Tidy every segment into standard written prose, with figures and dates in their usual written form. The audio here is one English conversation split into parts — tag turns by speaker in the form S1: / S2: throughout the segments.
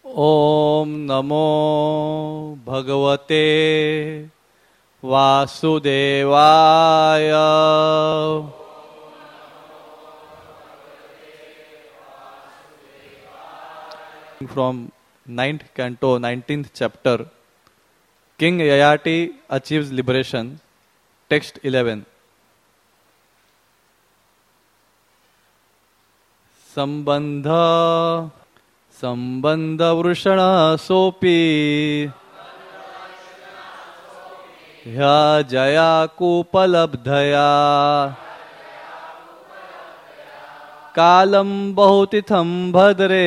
S1: ओम नमो भगवते वासुदेवाय। From 9th canto, 19th chapter, King Yayati achieves liberation. Text 11. Sambandha वृषणा सोपी ह्या जया कूपलब्धया कालं बहुतिथं भद्रे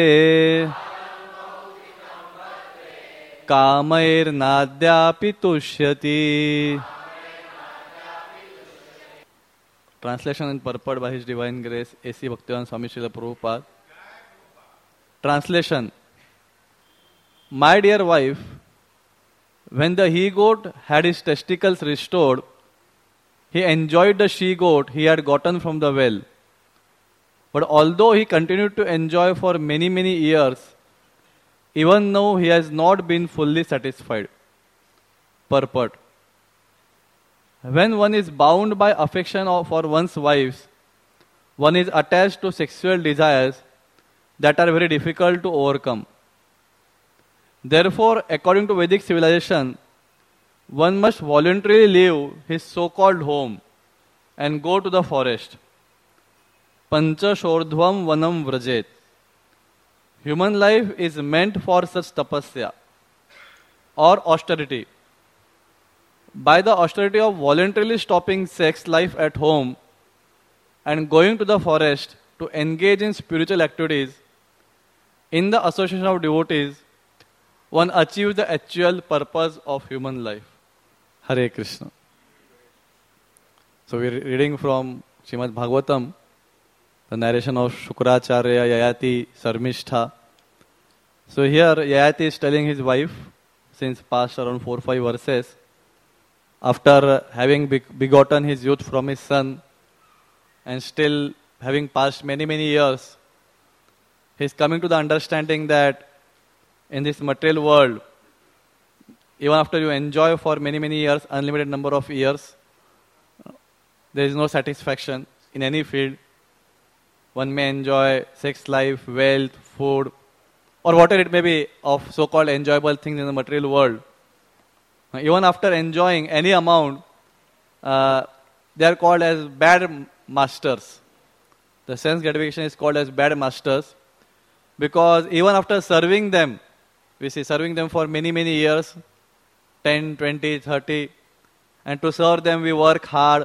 S1: कामैर्नाद्यापि तुष्यति. Translation and purport by His Divine Grace A.C. Bhaktivedanta Swami Srila Prabhupada. Translation. My dear wife, when the he-goat had his testicles restored, he enjoyed the she-goat he had gotten from the well. But although he continued to enjoy for many, many years, even now he has not been fully satisfied. Purport. When one is bound by affection for one's wives, one is attached to sexual desires that are very difficult to overcome. Therefore, according to Vedic civilization, one must voluntarily leave his so-called home and go to the forest. Pancha Shordhvam Vanam Vrajet. Human life is meant for such tapasya or austerity. By the austerity of voluntarily stopping sex life at home and going to the forest to engage in spiritual activities, in the association of devotees, one achieves the actual purpose of human life. Hare Krishna. So we are reading from Srimad Bhagavatam, the narration of Shukracharya, Yayati, Sarmishtha. So here Yayati is telling his wife, since past around 4-5 verses, after having begotten his youth from his son, and still having passed many, many years, he is coming to the understanding that in this material world, even after you enjoy for many, many years, unlimited number of years, there is no satisfaction in any field. One may enjoy sex life, wealth, food, or whatever it may be of so-called enjoyable things in the material world. Even after enjoying any amount, they are called as bad masters. The sense gratification is called as bad masters, because even after serving them, we see serving them for many, many years, 10, 20, 30, and to serve them we work hard.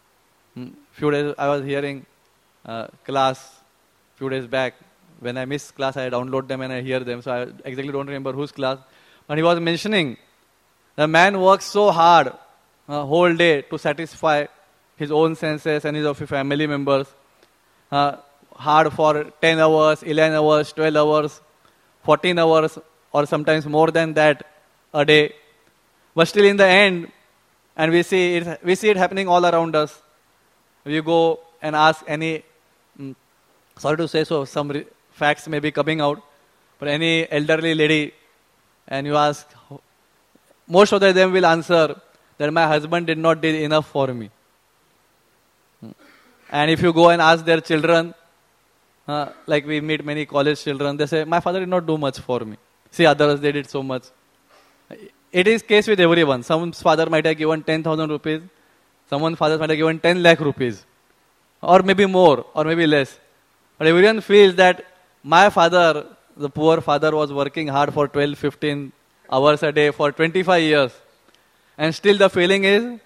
S1: Few days I was hearing class few days back. When I miss class, I download them and I hear them. So I exactly don't remember whose class. But he was mentioning the man works so hard whole day to satisfy his own senses and his of his family members. Hard for 10 hours, 11 hours, 12 hours, 14 hours, or sometimes more than that a day. But still in the end, and we see it happening all around us. We go and ask any, sorry to say so, some facts may be coming out, but any elderly lady, and you ask, most of them will answer that my husband did not do enough for me. And if you go and ask their children, like we meet many college children, they say, my father did not do much for me. See others, they did so much. It is case with everyone. Someone's father might have given 10,000 rupees. Someone's father might have given 10 lakh rupees. Or maybe more, or maybe less. But everyone feels that my father, the poor father, was working hard for 12, 15 hours a day for 25 years. And still the feeling is,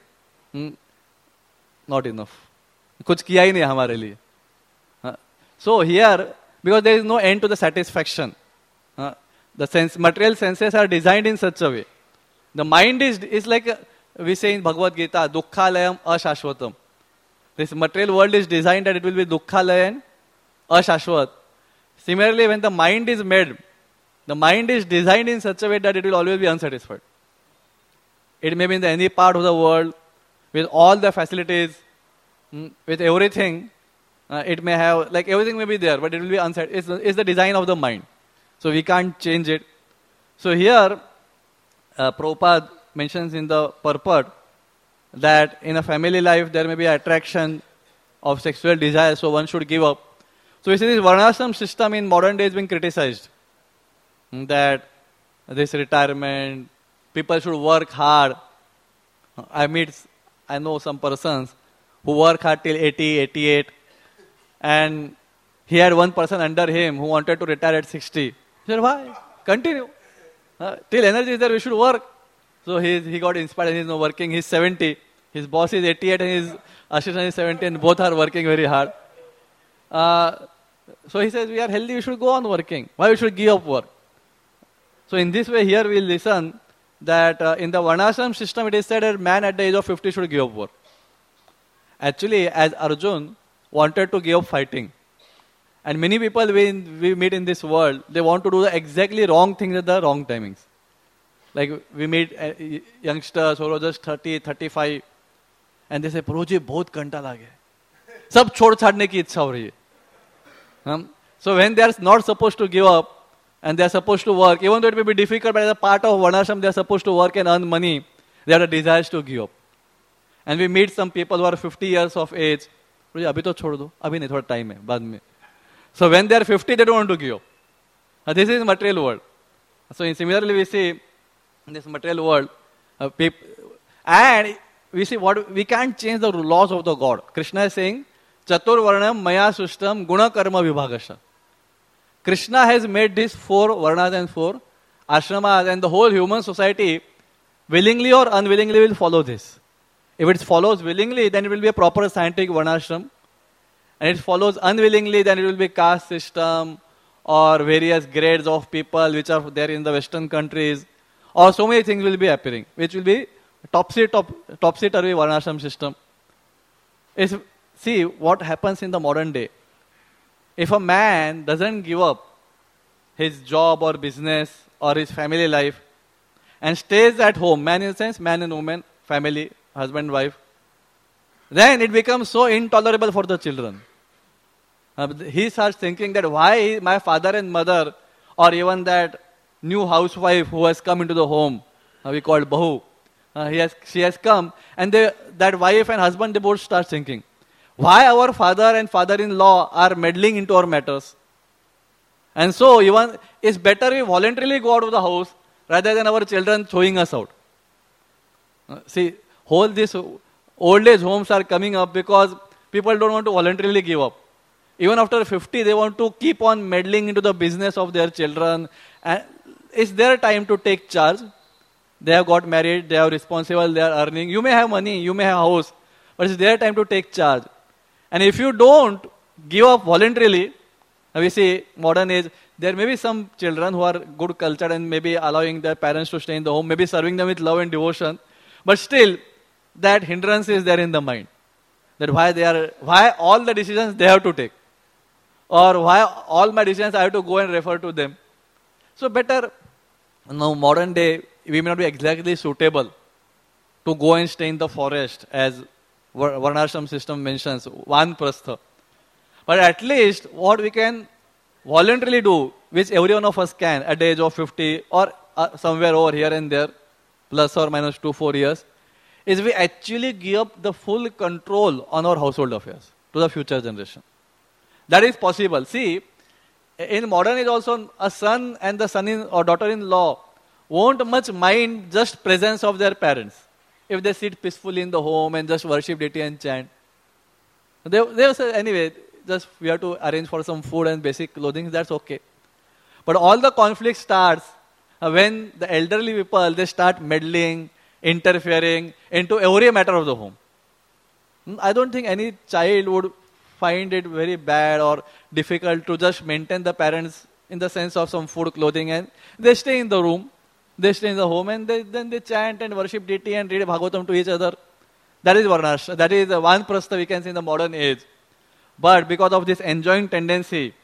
S1: not enough. कुछ किया ही नहीं हमारे लिए. So here, because there is no end to the satisfaction, the material senses are designed in such a way. The mind is like, we say in Bhagavad Gita, dukkhalayam ashashvatam. This material world is designed that it will be dukkhalayam ashashvat. Similarly, when the mind is made, the mind is designed in such a way that it will always be unsatisfied. It may be in any part of the world, with all the facilities, with everything, it may have, like everything may be there, but it will be unsatisfied. It's the design of the mind. So we can't change it. So here, Prabhupada mentions in the purport that in a family life there may be attraction of sexual desire, so one should give up. So we see this varnashram system in modern days being criticized. That this retirement, people should work hard. I know some persons who work hard till 80, 88, and he had one person under him who wanted to retire at 60. He said, why? Continue. Till energy is there, we should work. So he got inspired and he's now working. He's 70. His boss is 88 and his assistant is 70, and both are working very hard. So he says, we are healthy, we should go on working. Why we should give up work? So in this way, here we listen that in the Varnashram system, it is said that man at the age of 50 should give up work. Actually, as Arjun wanted to give up fighting, and many people we meet in this world, they want to do the exactly wrong things at the wrong timings. Like we meet youngsters who are just 30, 35, and they say, Prabhuji, बहुत घंटा लगे, सब छोड़ छाड़ने की इच्छा हो रही है. So when they are not supposed to give up, and they are supposed to work, even though it may be difficult, but as a part of Varnashram, they are supposed to work and earn money, they have the desires to give up. And we meet some people who are 50 years of age, अभी तो छोड़ दो, अभी नहीं, थोड़ा time है, बाद में. So when they are 50, they don't want to give up. This is material world. So similarly, we see in this material world, and we see what we can't change the laws of the God. Krishna is saying, Chatur Varnam Maya Sustam Guna Karma Vibhagasha. Krishna has made these 4 Varnas and 4 Ashramas, and the whole human society, willingly or unwillingly, will follow this. If it follows willingly, then it will be a proper scientific Varnashram. And it follows unwillingly, then it will be caste system or various grades of people which are there in the Western countries. Or so many things will be appearing, which will be topsy-turvy Varnashram system. See what happens in the modern day. If a man doesn't give up his job or business or his family life and stays at home, man in the sense, man and woman, family, husband, wife, then it becomes so intolerable for the children. He starts thinking that why my father and mother, or even that new housewife who has come into the home, we call Bahu, she has come, and that wife and husband, they both start thinking, why our father and father-in-law are meddling into our matters? And so even it's better we voluntarily go out of the house rather than our children throwing us out. See, whole these old age homes are coming up because people don't want to voluntarily give up. Even after 50, they want to keep on meddling into the business of their children. And it's their time to take charge. They have got married, they are responsible, they are earning. You may have money, you may have a house, but it's their time to take charge. And if you don't give up voluntarily, we see modern age, there may be some children who are good cultured and maybe allowing their parents to stay in the home, maybe serving them with love and devotion, but still that hindrance is there in the mind. That why all the decisions they have to take, or why all my decisions I have to go and refer to them. So better, now modern day, we may not be exactly suitable to go and stay in the forest as Varnashram system mentions, Vanprastha. But at least what we can voluntarily do, which every one of us can at the age of 50 or somewhere over here and there, plus or minus 2-4 years, is we actually give up the full control on our household affairs to the future generation. That is possible. See, in modern age also, a son and the son or daughter-in-law won't much mind just presence of their parents. If they sit peacefully in the home and just worship deity and chant. They will say, anyway, just we have to arrange for some food and basic clothing, that's okay. But all the conflict starts when the elderly people, they start meddling, interfering into every matter of the home. I don't think any child would find it very bad or difficult to just maintain the parents in the sense of some food, clothing, and they stay in the room. They stay in the home and then they chant and worship deity and read Bhagavatam to each other. That is Varnash. That is Vanprastha we can see in the modern age. But because of this enjoying tendency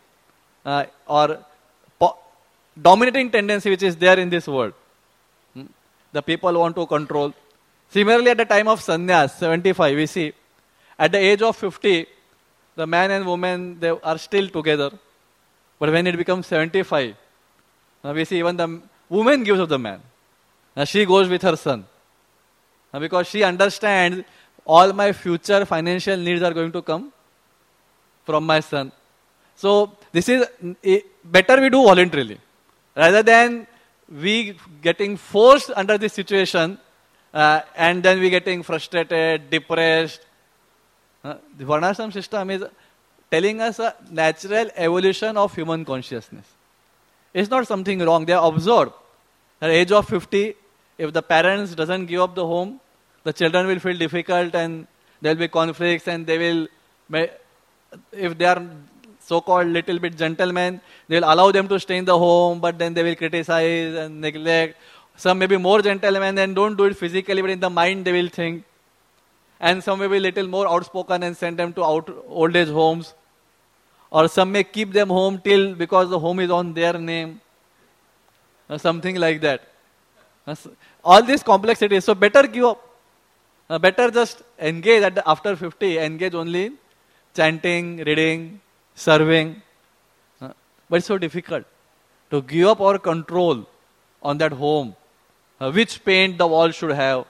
S1: or dominating tendency which is there in this world, the people want to control. Similarly, at the time of sannyas, 75, we see, at the age of 50, the man and woman, they are still together. But when it becomes 75, we see even the woman gives up the man. Now she goes with her son. Now because she understands all my future financial needs are going to come from my son. So this is better we do voluntarily rather than we getting forced under this situation and then we getting frustrated, depressed. The Varnashram system is telling us a natural evolution of human consciousness. It's not something wrong. They are observed. At the age of 50, if the parents doesn't give up the home, the children will feel difficult and there will be conflicts and they will, if they are so-called little bit gentlemen, they will allow them to stay in the home, but then they will criticize and neglect. Some may be more gentlemen and don't do it physically, but in the mind they will think. And some may be little more outspoken and send them to old age homes. Or some may keep them home till because the home is on their name. Or something like that. All these complexities. So better give up. Better just engage after 50. Engage only in chanting, reading, serving. But it's so difficult to give up our control on that home. Which paint the wall should have.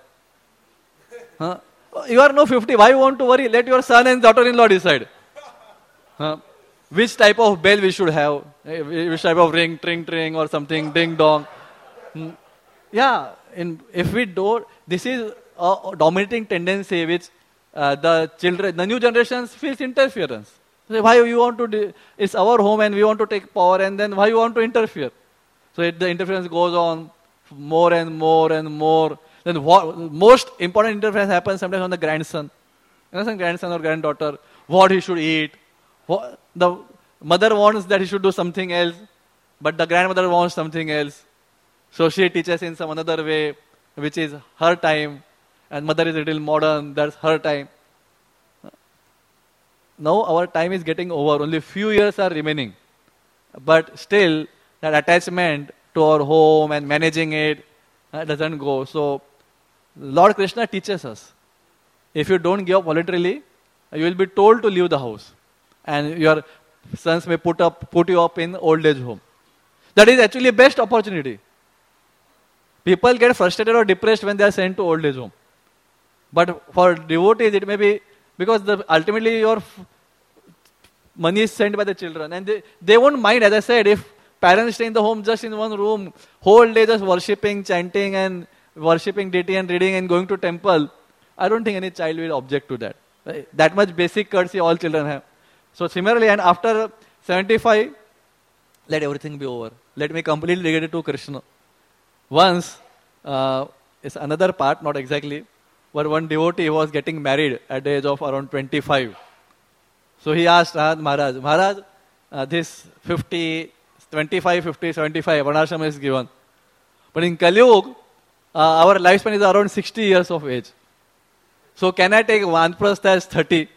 S1: You are no 50. Why you want to worry? Let your son and daughter-in-law decide. Which type of bell we should have. Which type of ring, tring, or something, ding dong. Yeah, if we do, this is a dominating tendency which the new generations feels interference. Say, why you want to, it's our home and we want to take power and then why you want to interfere? So the interference goes on more and more and more. Then most important interference happens sometimes on the grandson. Some grandson or granddaughter, what he should eat. The mother wants that he should do something else, but the grandmother wants something else. So she teaches in some another way, which is her time, and mother is a little modern, that's her time. Now our time is getting over, only few years are remaining. But still, that attachment to our home and managing it doesn't go. So, Lord Krishna teaches us, if you don't give up voluntarily, you will be told to leave the house. And your sons may put you up in old age home. That is actually best opportunity. People get frustrated or depressed when they are sent to old age home. But for devotees, it may be because ultimately your money is sent by the children. And they won't mind, as I said, if parents stay in the home just in one room, whole day just worshipping, chanting and worshipping deity and reading and going to temple. I don't think any child will object to that. That much basic courtesy all children have. So similarly, and after 75, let everything be over. Let me completely dedicate it to Krishna. Once, it's another part, not exactly, but one devotee was getting married at the age of around 25. So he asked Maharaj, this 50, 25, 50, 75, Varnashram is given. But in Kali Yuga, our lifespan is around 60 years of age. So can I take Vanprastha as 30?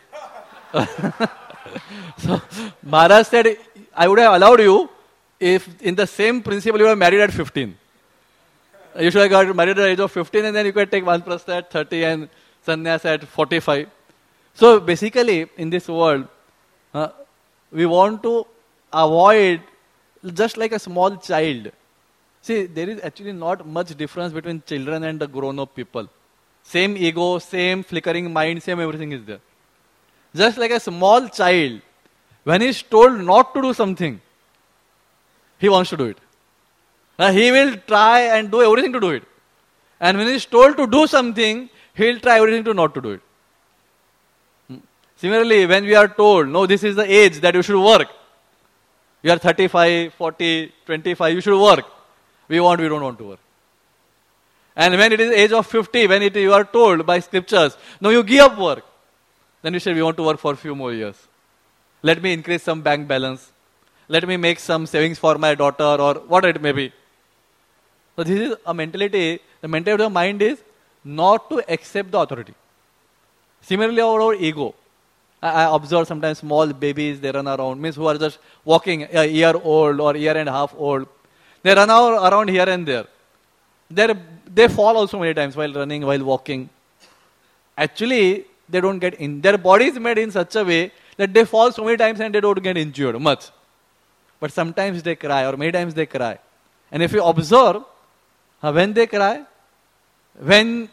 S1: So Maharaj said, I would have allowed you if in the same principle you were married at 15. You should have got married at the age of 15 and then you could take Vanprastha at 30 and Sannyas at 45. So basically in this world, we want to avoid just like a small child. See, there is actually not much difference between children and the grown-up people. Same ego, same flickering mind, same everything is there. Just like a small child, when he is told not to do something, he wants to do it. He will try and do everything to do it. And when he is told to do something, he will try everything to not to do it. Similarly, when we are told, no, this is the age that you should work. You are 35, 40, 25, you should work. We don't want to work. And when it is age of 50, when you are told by scriptures, no, you give up work. Then you say, we want to work for a few more years. Let me increase some bank balance. Let me make some savings for my daughter or what it may be. So this is a mentality. The mentality of the mind is not to accept the authority. Similarly, our ego. I observe sometimes small babies, they run around, means who are just walking a year old or year and a half old. They run around here and there. They fall also many times while running, while walking. Actually, they don't get in. Their body is made in such a way that they fall so many times and they don't get injured much. But sometimes they cry or many times they cry. And if you observe, when they cry, when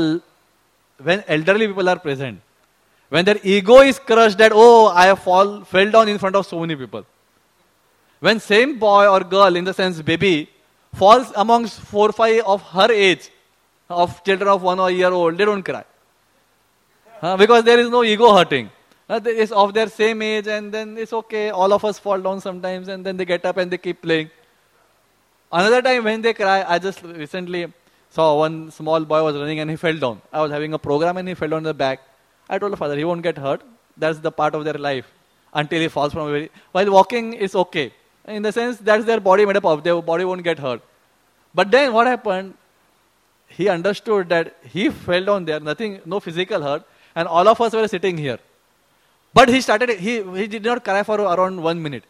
S1: elderly people are present, when their ego is crushed that, oh, I fell down in front of so many people. When same boy or girl, in the sense baby, falls amongst 4 or 5 of her age, of children of 1 year old, they don't cry. Because there is no ego hurting. It's of their same age, and then it's okay. All of us fall down sometimes, and then they get up and they keep playing. Another time when they cry, I just recently saw one small boy was running and he fell down. I was having a program and he fell down in the back. I told the father, he won't get hurt. That's the part of their life. Until he falls from a very... While walking, it's okay. In the sense, that's their body made up of. Their body won't get hurt. But then what happened? He understood that he fell down there, nothing, no physical hurt, and all of us were sitting here. But he did not cry for around 1 minute.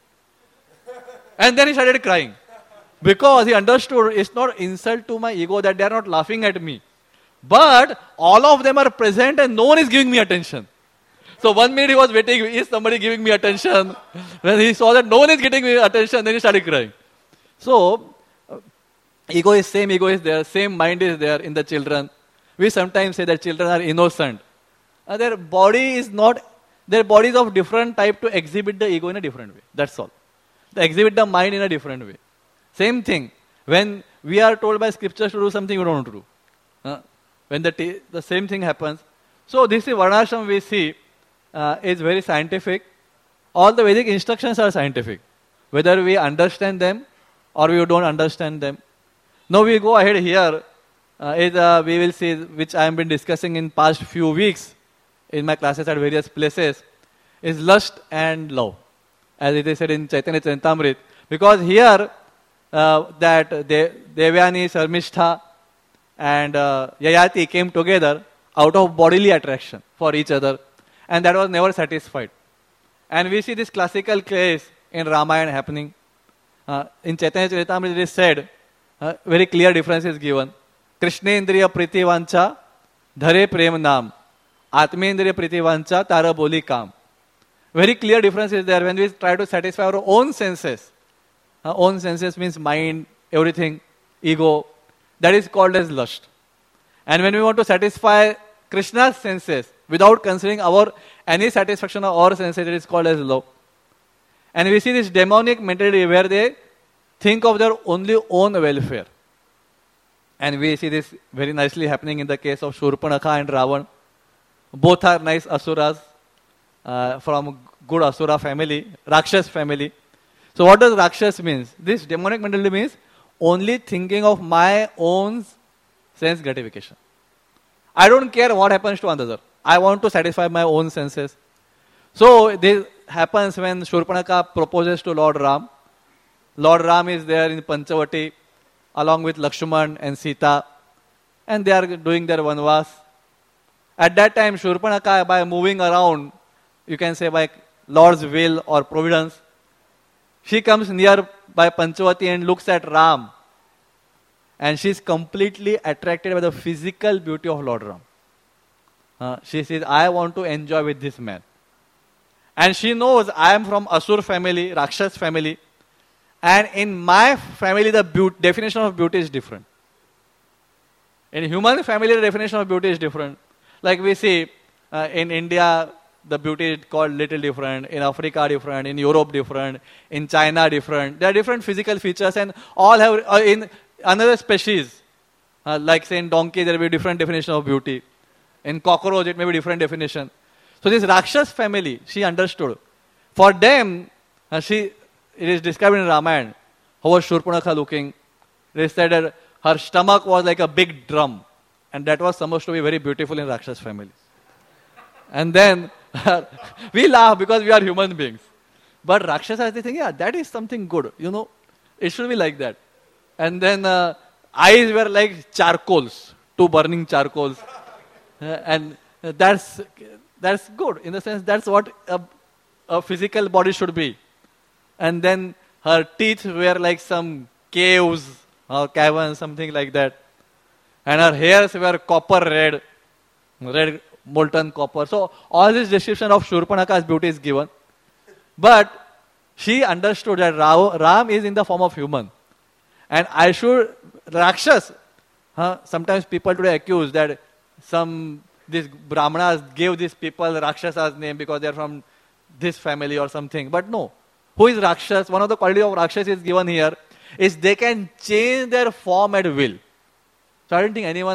S1: And then he started crying. Because he understood it's not insult to my ego that they are not laughing at me. But all of them are present and no one is giving me attention. So 1 minute he was waiting, is somebody giving me attention? When he saw that no one is getting me attention, then he started crying. So, ego is there, same mind is there in the children. We sometimes say that children are innocent. Their body is of different type to exhibit the ego in a different way. That's all. They exhibit the mind in a different way. Same thing. When we are told by scriptures to do something, we don't want to do. When the same thing happens. So this is Varnashram we see is very scientific. All the Vedic instructions are scientific. Whether we understand them or we don't understand them. Now we go ahead here. We will see, which I have been discussing in past few weeks in my classes at various places, is lust and love. As it is said in Chaitanya Charitamrita. Because here, that Devyani, Sarmishtha and Yayati came together out of bodily attraction for each other, and that was never satisfied. And we see this classical case in Ramayana happening. In Chaitanya Charitamrita it is said, very clear difference is given. Krishnendriya priti vancha dhare prem naam, Atmendriya priti vancha tara boli kam. Very clear difference is there when we try to satisfy our own senses. Own senses means mind, everything, ego. That is called as lust. And when we want to satisfy Krishna's senses without considering any satisfaction of our senses, it is called as love. And we see this demonic mentality where they think of their only own welfare. And we see this very nicely happening in the case of Shurpanakha and Ravan. Both are nice asuras from good asura family, Rakshas family. So what does Rakshas means? This demonic mentality means only thinking of my own sense gratification. I don't care what happens to another. I want to satisfy my own senses. So this happens when Shurpanakha proposes to Lord Ram. Lord Ram is there in Panchavati along with Lakshman and Sita, and they are doing their vanvas. At that time, Shurpanakha, by moving around, you can say by Lord's will or providence, she comes near by Panchavati and looks at Ram. And she is completely attracted by the physical beauty of Lord Ram. She says, I want to enjoy with this man. And she knows I am from Asur family, Rakshas family. And in my family, the definition of beauty is different. In human family, the definition of beauty is different. Like we see in India, the beauty is called little different. In Africa, different. In Europe, different. In China, different. There are different physical features, and all have in another species. Like say in donkey, there will be a different definition of beauty. In cockroach, it may be different definition. So this Rakshas family, she understood. For them, it is described in Ramayana. How was Shurpanakha looking? They said that her stomach was like a big drum. And that was supposed to be very beautiful in Rakshas family. And then, we laugh because we are human beings. But Rakshasas, they think, yeah, that is something good. You know, it should be like that. And then, eyes were like charcoals, 2 burning charcoals. And that's good. In the sense, that's what a physical body should be. And then her teeth were like some caves or caverns, something like that. And her hairs were copper red molten copper. So all this description of Shurpanakha's beauty is given. But she understood that Ram is in the form of human. And I should, Rakshas, sometimes people today accuse that these Brahmanas gave these people Rakshas's name because they are from this family or something. But no. Who is Rakshas? One of the qualities of Rakshas is given here is they can change their form at will. So I don't think anyone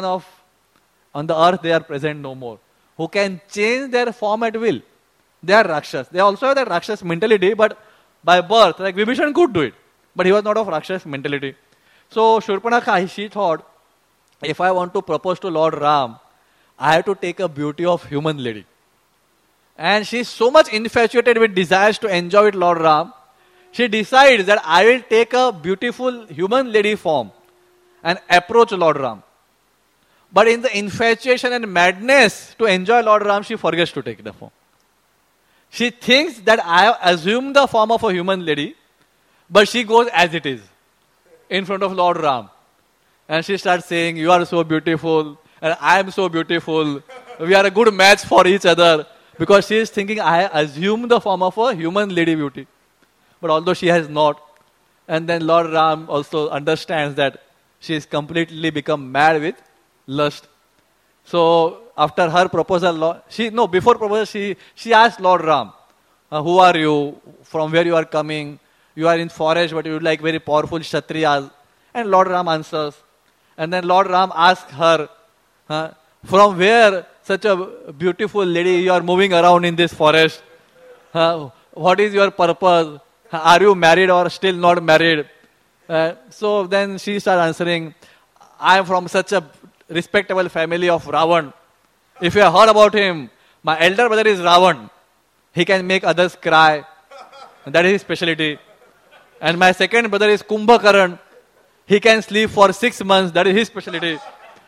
S1: on the earth they are present no more who can change their form at will. They are Rakshas. They also have that Rakshas mentality, but by birth, like Vibhishan could do it, but he was not of Rakshas mentality. So Shurpanakha, she thought, if I want to propose to Lord Ram, I have to take a beauty of human lady. And she is so much infatuated with desires to enjoy with Lord Ram, she decides that I will take a beautiful human lady form and approach Lord Ram. But in the infatuation and madness to enjoy Lord Ram, she forgets to take the form. She thinks that I have assumed the form of a human lady, but she goes as it is in front of Lord Ram. And she starts saying, you are so beautiful, and I am so beautiful. We are a good match for each other. Because she is thinking, I assume the form of a human lady beauty. But although she has not. And then Lord Ram also understands that she is completely become mad with lust. So after her proposal, before proposal, she asked Lord Ram, who are you? From where you are coming? You are in forest, but you would like very powerful Kshatriyas. And Lord Ram answers. And then Lord Ram asks her, from where such a beautiful lady you are moving around in this forest? What is your purpose? Are you married or still not married? So then she starts answering, I am from such a respectable family of Ravan. If you have heard about him, my elder brother is Ravan. He can make others cry. That is his specialty. And my second brother is Kumbhakaran. He can sleep for 6 months. That is his specialty.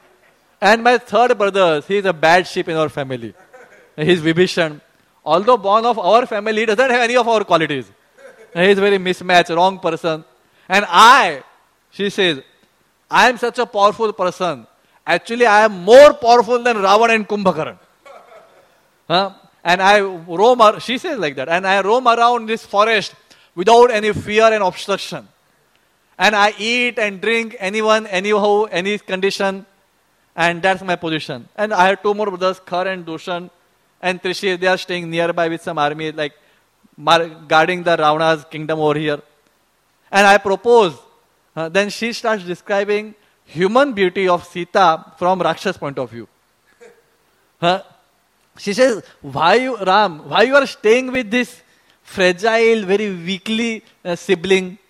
S1: And my third brother, he is a bad sheep in our family. He is Vibhishan. Although born of our family, he doesn't have any of our qualities. He is very mismatched, wrong person. And she says, I am such a powerful person. Actually, I am more powerful than Ravan and Kumbhakaran. And she says like that, and I roam around this forest without any fear and obstruction. And I eat and drink anyone, anyhow, any condition. And that's my position. And I have 2 more brothers, Khar and Dushan. And Trishi, they are staying nearby with some army, like guarding the Ravana's kingdom over here. And I propose. Then she starts describing human beauty of Sita from Rakshas point of view. She says, why you are staying with this fragile, very weakly sibling?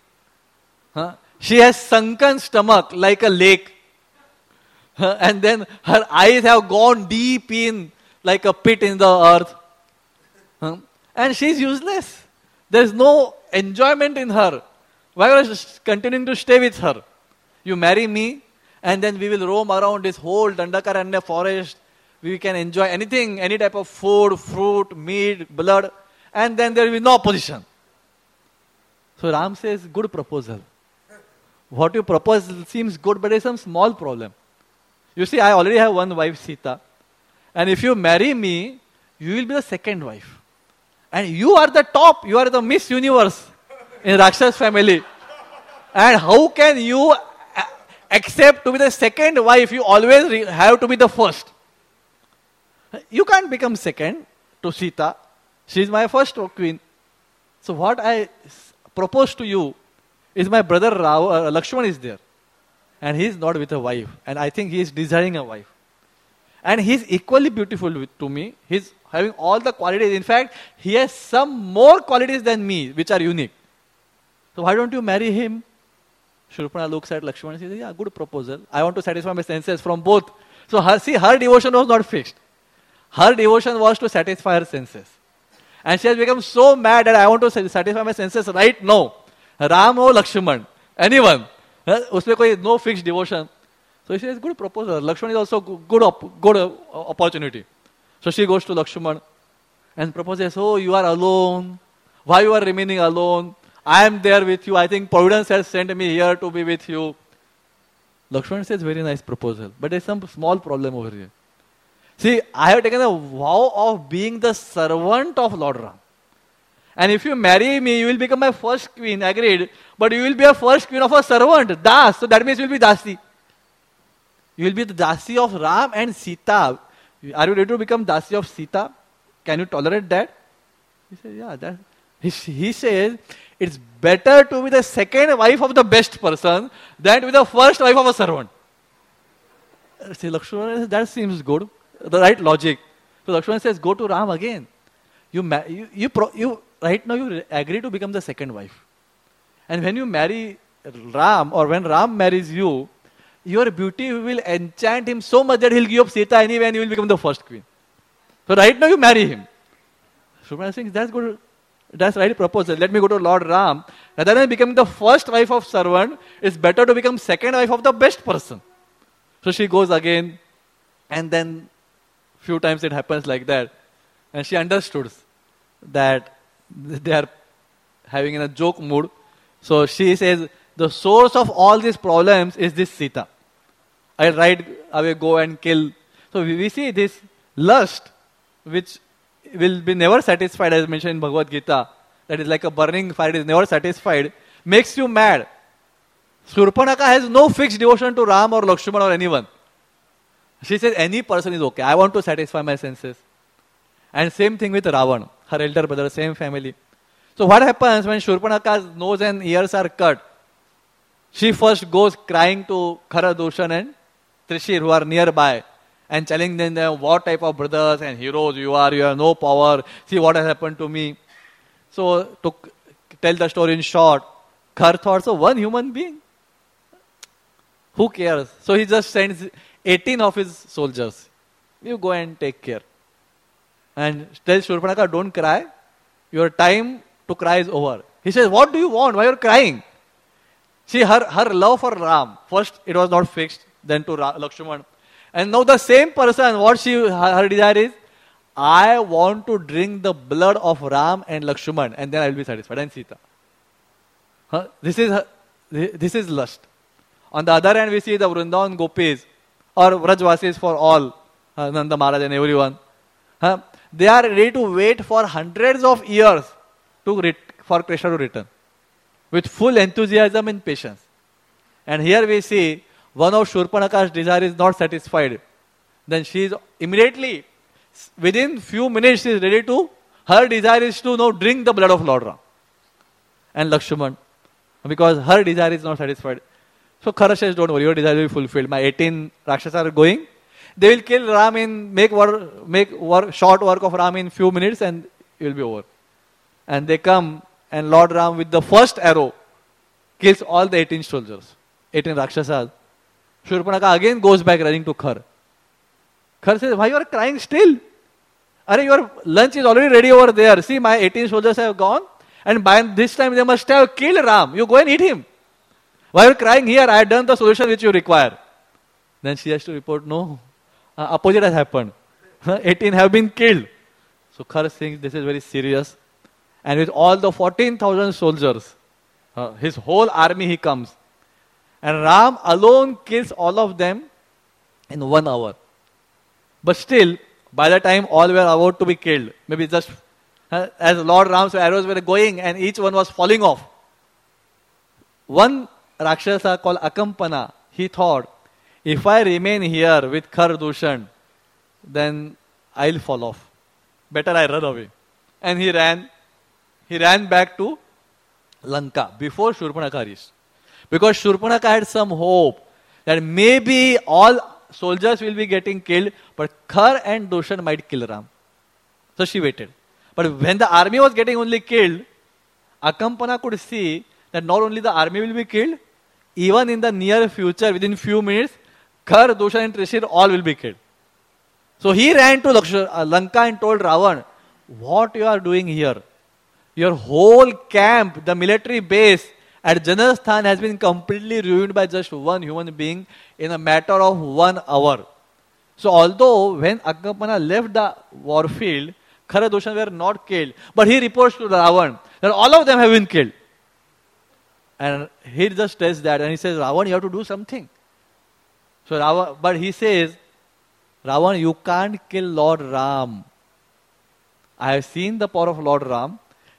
S1: She has sunken stomach like a lake. And then her eyes have gone deep in like a pit in the earth. And she's useless. There's no enjoyment in her. Why are you continuing to stay with her? You marry me, and then we will roam around this whole Dandakaranya forest. We can enjoy anything, any type of food, fruit, meat, blood, and then there will be no opposition. So Ram says, good proposal. What you propose seems good, but there's some small problem. You see, I already have one wife, Sita. And if you marry me, you will be the second wife. And you are the top. You are the Miss Universe in Rakshas family. And how can you accept to be the second wife? You always have to be the first. You can't become second to Sita. She is my first queen. So what I propose to you is my brother Lakshman is there. And he is not with a wife. And I think he is desiring a wife. And he is equally beautiful to me. He is having all the qualities. In fact, he has some more qualities than me, which are unique. So why don't you marry him? Shurpana looks at Lakshman and says, yeah, good proposal. I want to satisfy my senses from both. So her devotion was not fixed. Her devotion was to satisfy her senses. And she has become so mad that I want to satisfy my senses right now. Ram or Lakshman, anyone. Usme koi no fixed devotion. So she says, good proposal. Lakshman is also good opportunity. So she goes to Lakshman and proposes, oh, you are alone. Why you are remaining alone? I am there with you. I think Providence has sent me here to be with you. Lakshman says, very nice proposal. But there's some small problem over here. See, I have taken a vow of being the servant of Lord Ram. And if you marry me, you will become my first queen, agreed. But you will be a first queen of a servant, Das. So that means you will be Dasi. You will be the Dasi of Ram and Sita. Are you ready to become Dasi of Sita? Can you tolerate that? He said, yeah. He says, it's better to be the second wife of the best person than to be the first wife of a servant. See, Lakshmana says, that seems good. The right logic. So Lakshmana says, go to Ram again. Right now you agree to become the second wife. And when you marry Ram, or when Ram marries you, your beauty will enchant him so much that he'll give up Sita anyway and you will become the first queen. So right now you marry him. Shubhra thinks that's good. That's right proposal. Let me go to Lord Ram. Rather than becoming the first wife of servant, it's better to become second wife of the best person. So she goes again, and then few times it happens like that. And she understood that they are having in a joke mood. So she says, the source of all these problems is this Sita. I right away go and kill. So we see this lust, which will be never satisfied, as mentioned in Bhagavad Gita. That is like a burning fire, it is never satisfied. Makes you mad. Shurpanaka has no fixed devotion to Ram or Lakshmana or anyone. She says, any person is okay. I want to satisfy my senses. And same thing with Ravan, her elder brother, same family. So what happens when Shurpanaka's nose and ears are cut? She first goes crying to Khara, Dushan and Trishir, who are nearby, and telling them what type of brothers and heroes you have no power, see what has happened to me. So to tell the story in short, Khar thought, so one human being, who cares? So he just sends 18 of his soldiers. You go and take care. And tells Shurpanaka, don't cry. Your time to cry is over. He says, what do you want? Why are you crying? See, her love for Ram, first it was not fixed, then to Lakshman. And now the same person, her desire is, I want to drink the blood of Ram and Lakshman, and then I will be satisfied, and Sita. This is lust. On the other hand, we see the Vrindavan Gopis, or Vrajvasis for all, Nanda Maharaj and everyone. They are ready to wait for hundreds of years for Krishna to return, with full enthusiasm and patience. And here we see, one of Shurpanaka's desire is not satisfied. Then she is immediately, within few minutes, she is ready to, her desire is to now drink the blood of Lord Ram and Lakshman, because her desire is not satisfied. So Khara says, don't worry, your desire will be fulfilled. My 18 Rakshasas are going. They will kill Ram make short work of Ram in few minutes, and it will be over. And they come, and Lord Ram with the first arrow kills all the 18 soldiers, 18 Rakshasas. Shurpanaka again goes back running to Khar. Khar says, why you are crying still? Your lunch is already ready over there. See, my 18 soldiers have gone, and by this time they must have killed Ram. You go and eat him. Why are you crying here? I have done the solution which you require. Then she has to report, no, opposite has happened. 18 have been killed. So Khar thinks this is very serious. And with all the 14,000 soldiers, his whole army he comes. And Ram alone kills all of them in 1 hour. But still, by the time all were about to be killed, maybe just as Lord Ram's arrows were going and each one was falling off, one Rakshasa called Akampana, he thought, if I remain here with Khar Dushan, then I'll fall off. Better I run away. And he ran back to Lanka before Shurpanaka reached. Because Shurpanaka had some hope that maybe all soldiers will be getting killed, but Khar and Dushan might kill Ram. So she waited. But when the army was getting only killed, Akampana could see that not only the army will be killed, even in the near future, within few minutes, Khar, Dushan and Trishir all will be killed. So he ran to Lanka and told Ravan, what you are doing here? Your whole camp, the military base at Janasthan has been completely ruined by just one human being in a matter of 1 hour. So although when Akampana left the war field, Khara Dushan were not killed, but he reports to Ravan that all of them have been killed. And he just tells that, and he says, Ravan, you have to do something. So Ravan, but he says, Ravan, you can't kill Lord Ram. I have seen the power of Lord Ram.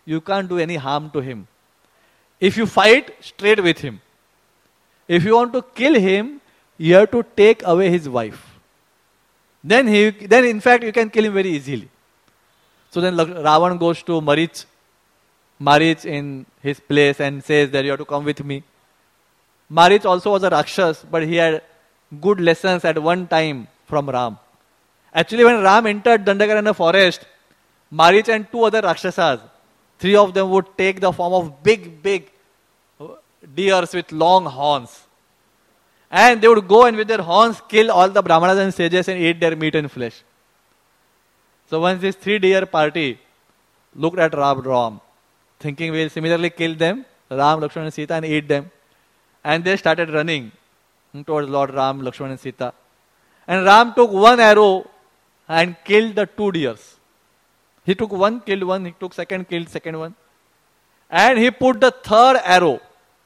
S1: you can't do any harm to him. If you fight, straight with him. If you want to kill him, you have to take away his wife. Then in fact you can kill him very easily. So then Ravan goes to Marich in his place and says that you have to come with me. Marich also was a Rakshas, but he had good lessons at one time from Ram. Actually, when Ram entered Dandakaranya forest, Marich and two other Rakshasas, three of them would take the form of big deers with long horns. And they would go and with their horns kill all the Brahmanas and sages and eat their meat and flesh. So once this 3-deer party looked at Ram, thinking we'll similarly kill them, Ram, Lakshmana and Sita, and eat them. And they started running towards Lord Ram, Lakshmana and Sita. And Ram took one arrow and killed the 2 deers. He took one, killed one, he took second, killed second one. And he put the 3rd arrow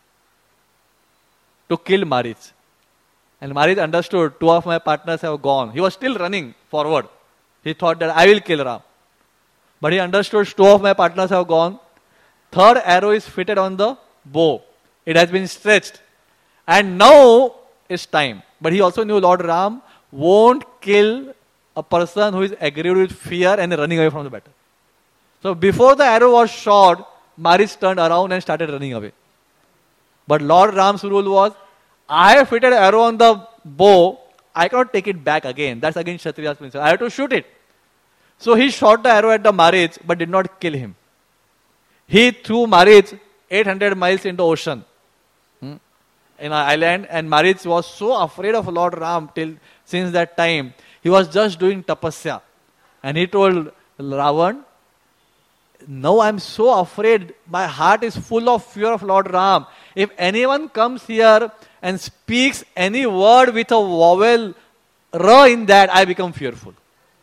S1: to kill Marich. And Marich understood, 2 of my partners have gone. He was still running forward. He thought that I will kill Ram. But he understood 2 of my partners have gone. 3rd arrow is fitted on the bow. It has been stretched. And now is time. But he also knew Lord Ram won't kill a person who is aggravated with fear and running away from the battle. So before the arrow was shot, Marich turned around and started running away. But Lord Ram's rule was, I have fitted arrow on the bow, I cannot take it back again. That's against Kshatriya's principle. I have to shoot it. So he shot the arrow at the Marich, but did not kill him. He threw Marich 800 miles into ocean in an island, and Marich was so afraid of Lord Ram since that time. He was just doing tapasya. And he told Ravan, now I am so afraid, my heart is full of fear of Lord Ram. If anyone comes here and speaks any word with a vowel ra in that, I become fearful.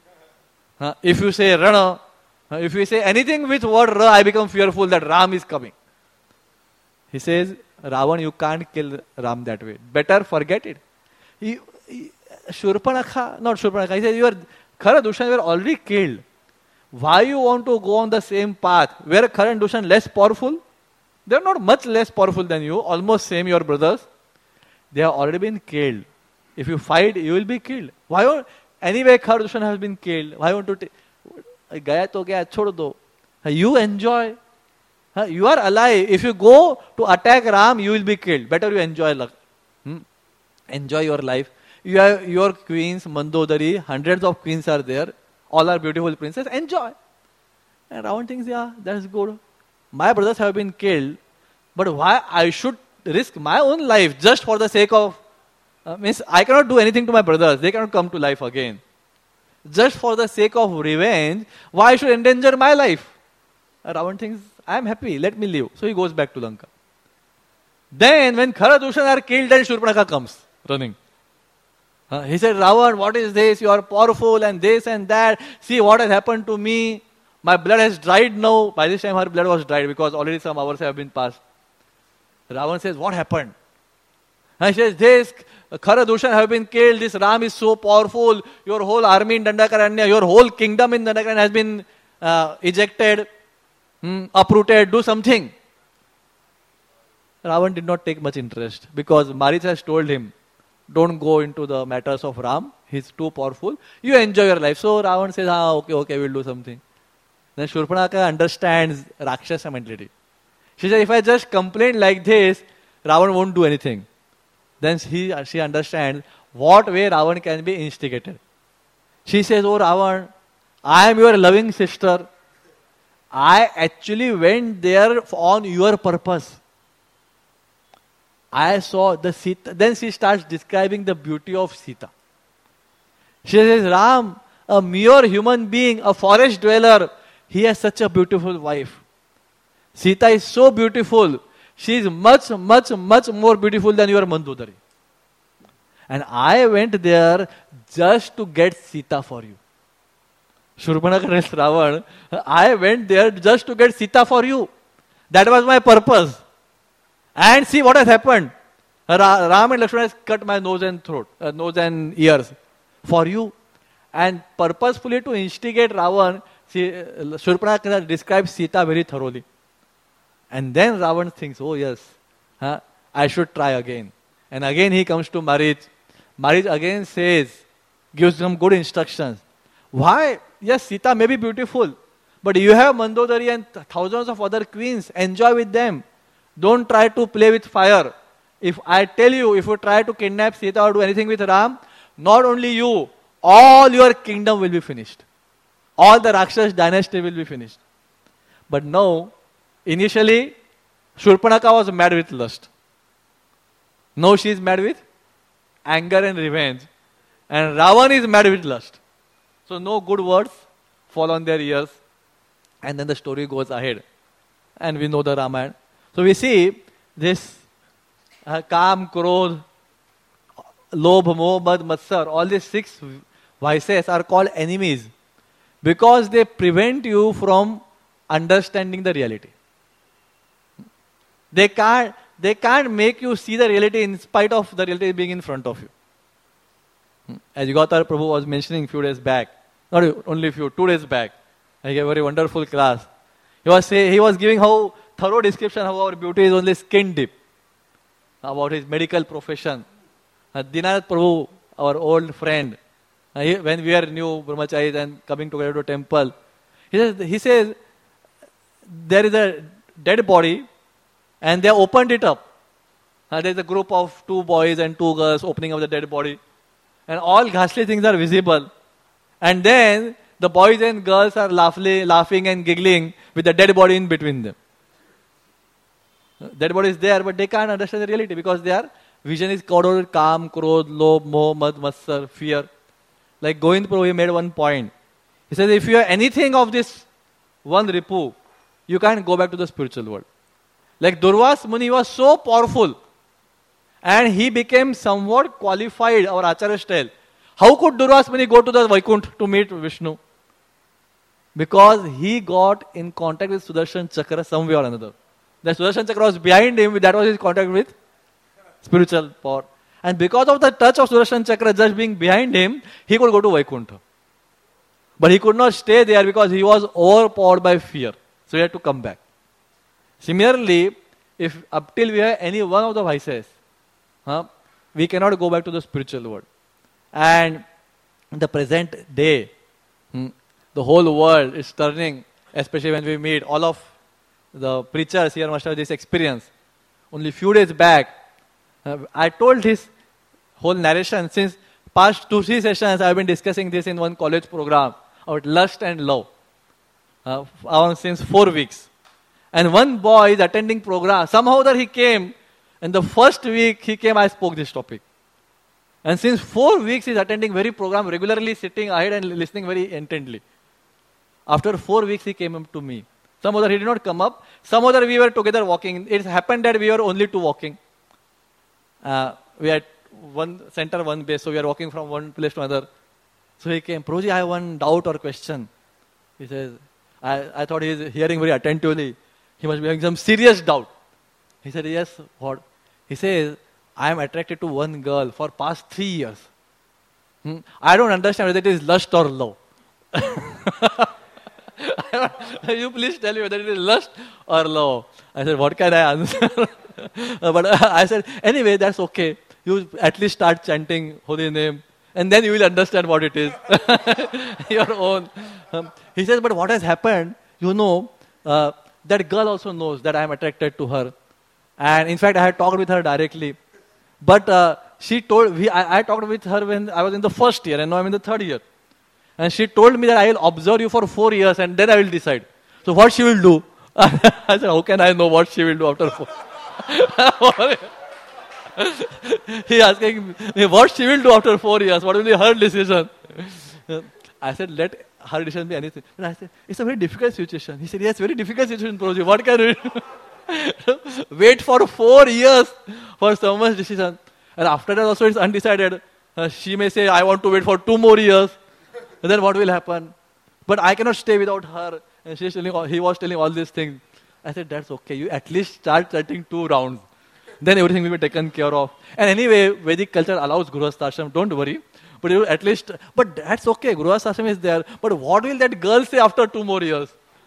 S1: If you say Rana, if you say anything with word ra, I become fearful that Ram is coming. He says, Ravan, you can't kill Ram that way. Better forget it. Shurpanakha, not Shurpanakha, he says, Khara Dushan, you are already killed. Why you want to go on the same path? Where Khara and Dushan less powerful? They are not much less powerful than you, almost same your brothers. They have already been killed. If you fight, you will be killed. Anyway, Khara Dushan has been killed. Why want to take? Gaya to gaya, chhod do. You enjoy. You are alive. If you go to attack Ram, you will be killed. Better you enjoy. Enjoy your life. You have your queens, Mandodari, hundreds of queens are there. All are beautiful princesses. Enjoy. And Ravan thinks, yeah, that's good. My brothers have been killed, but why I should risk my own life just for the sake of... means I cannot do anything to my brothers. They cannot come to life again. Just for the sake of revenge, why I should endanger my life? Ravan thinks, I am happy, let me live. So he goes back to Lanka. Then when Khara Dushan are killed, then Shurpanakha comes running. He said, Ravan, what is this? You are powerful and this and that. See what has happened to me. My blood has dried now. By this time her blood was dried because already some hours have been passed. Ravan says, what happened? He says, this Khara Dushan have been killed. This Ram is so powerful. Your whole army in Dandakaranya, your whole kingdom in Dandakaranya has been ejected, uprooted. Do something. Ravan did not take much interest because Marich has told him, don't go into the matters of Ram. He's too powerful. You enjoy your life. So Ravan says, okay, we'll do something. Then Shurpanakha understands Rakshasa mentality. She says, if I just complain like this, Ravan won't do anything. Then she understands what way Ravan can be instigated. She says, oh Ravan, I am your loving sister. I actually went there on your purpose. I saw the Sita. Then she starts describing the beauty of Sita. She says, Ram, a mere human being, a forest dweller, he has such a beautiful wife. Sita is so beautiful. She is much, much, much more beautiful than your Mandodari. And I went there just to get Sita for you. Shurpanakha tells Ravan, I went there just to get Sita for you. That was my purpose. And see what has happened. Ram and Lakshmana has cut my nose and ears for you. And purposefully to instigate Ravan,
S2: Shurpanakha describes Sita very thoroughly. And then Ravan thinks, oh yes, I should try again. And again he comes to Marich. Marich again gives some good instructions. Why? Yes, Sita may be beautiful, but you have Mandodari and thousands of other queens. Enjoy with them. Don't try to play with fire. If I tell you, if you try to kidnap Sita or do anything with Ram, not only you, all your kingdom will be finished. All the Rakshas dynasty will be finished. But now, initially, Shurpanakha was mad with lust. Now she is mad with anger and revenge. And Ravan is mad with lust. So no good words fall on their ears. And then the story goes ahead. And we know the Ramayana. So we see this Kam, Krodh, Lobh, Moh, Mad, Matsar, all these 6 vices are called enemies because they prevent you from understanding the reality. They can't make you see the reality in spite of the reality being in front of you. As Yugatar Prabhu was mentioning a few days back, not only 2 days back, I gave a very wonderful class. He was giving how thorough description how our beauty is only skin deep. About his medical profession. Dinanath Prabhu, our old friend, when we were new brahmacharis and coming together to temple, he says there is a dead body and they opened it up. There is a group of 2 boys and 2 girls opening up the dead body. And all ghastly things are visible. And then the boys and girls are laughing and giggling with the dead body in between them. Dead body is there, but they can't understand the reality because their vision is clouded with Kam, Krodh, Lobh, Moh, Mad, Matsar, fear. Like Govind Prabhu, he made one point. He says, if you have anything of this one Ripu, you can't go back to the spiritual world. Like Durvas Muni was so powerful and he became somewhat qualified, our Acharya style. How could Durvas Muni go to the Vaikuntha to meet Vishnu? Because he got in contact with Sudarshan Chakra some way or another. The Sudarshan Chakra was behind him, that was his contact with spiritual power. And because of the touch of Sudarshan Chakra just being behind him, he could go to Vaikuntha. But he could not stay there because he was overpowered by fear. So he had to come back. Similarly, if up till we have any one of the vices, we cannot go back to the spiritual world. And in the present day, the whole world is turning, especially when we meet all of the preachers here must have this experience. Only few days back, I told his whole narration. Since past 2-3 sessions, I have been discussing this in one college program about lust and love. Since 4 weeks. And one boy is attending program. Somehow that he came, and the first week he came, I spoke this topic. And since 4 weeks he is attending very program, regularly sitting ahead and listening very intently. After 4 weeks he came up to me. Some other he did not come up. Some other we were together walking. It happened that we were only 2 walking. We had one center, one base, so we are walking from one place to another. So he came, Prabhuji, I have one doubt or question. He says, I thought he is hearing very attentively. He must be having some serious doubt. He said, yes, what? He says, I am attracted to one girl for past 3 years. I don't understand whether it is lust or love. You please tell me whether it is lust or love. I said, what can I answer? But I said, anyway, that's okay. You at least start chanting holy name and then you will understand what it is. Your own. He says, but what has happened, that girl also knows that I am attracted to her. And in fact, I had talked with her directly. But she told, I talked with her when I was in the first year and now I'm in the 3rd year. And she told me that I will observe you for 4 years and then I will decide. So what she will do? I said, how can I know what she will do after 4? He asking me what she will do after 4 years. What will be her decision? I said, let her decision be anything. And I said, it's a very difficult situation. He said, yes, very difficult situation, Prabhuji. What can we do? Wait for 4 years for someone's decision. And after that also it's undecided. She may say, I want to wait for 2 more years. And then what will happen? But I cannot stay without her. And he was telling all these things. I said, that's okay. You at least start chanting 2 rounds. Then everything will be taken care of. And anyway, Vedic culture allows Grihastha ashram. Don't worry. But you at least, but that's okay. Grihasthashram is there. But what will that girl say after 2 more years?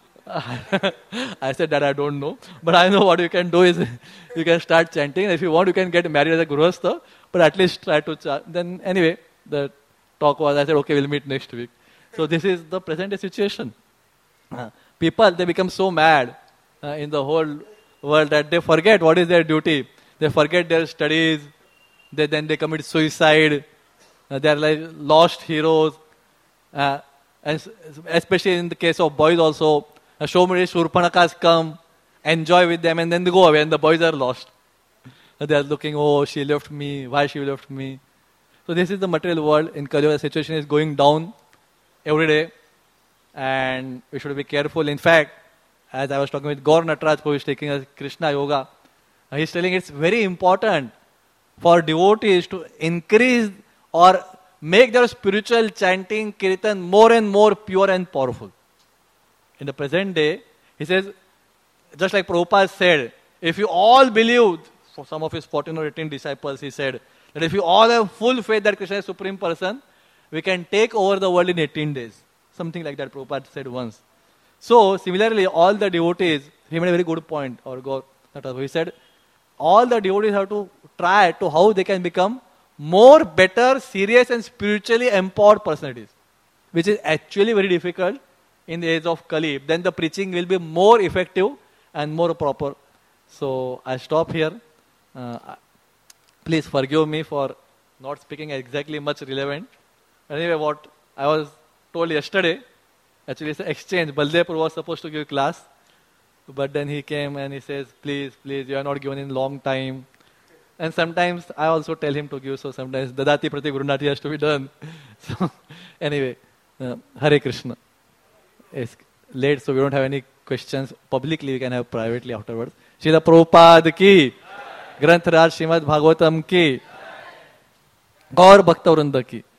S2: I said that I don't know. But I know what you can do is you can start chanting. If you want, you can get married as a Grihastha. But at least try to then anyway, the talk was, I said, okay, we'll meet next week. So this is the present day situation. People, they become so mad in the whole world that they forget what is their duty. They forget their studies. Then they commit suicide. They are like lost heroes. And especially in the case of boys also, so many Shurpanakas come, enjoy with them, and then they go away, and the boys are lost. They are looking, oh, she left me. Why she left me? So this is the material world. In Kali Yuga, the situation is going down every day. And we should be careful. In fact, as I was talking with Gaur Nataraj, who is taking a Krishna Yoga, he's telling it's very important for devotees to increase or make their spiritual chanting, kirtan more and more pure and powerful. In the present day, he says, just like Prabhupada said, if you all believe, for some of his 14 or 18 disciples, he said, that if you all have full faith that Krishna is Supreme Person, we can take over the world in 18 days. Something like that Prabhupada said once. So, similarly, all the devotees, he made a very good point, or Gaur, he said, all the devotees have to try to how they can become more better, serious and spiritually empowered personalities, which is actually very difficult in the age of Kali. Then the preaching will be more effective and more proper. So, I stop here. Please forgive me for not speaking exactly much relevant. Anyway, what I was told yesterday, actually it's an exchange. Baldepur was supposed to give class, but then he came and he says, please, you are not given in long time. And sometimes I also tell him to give, so sometimes Dadati Prati Gurunati has to be done. So anyway, Hare Krishna. It's late, so we don't have any questions. Publicly, we can have privately afterwards. Srila Prabhupada ki, Granth Raj Srimad Bhagavatam ki, Gaur Bhakta Vrinda ki.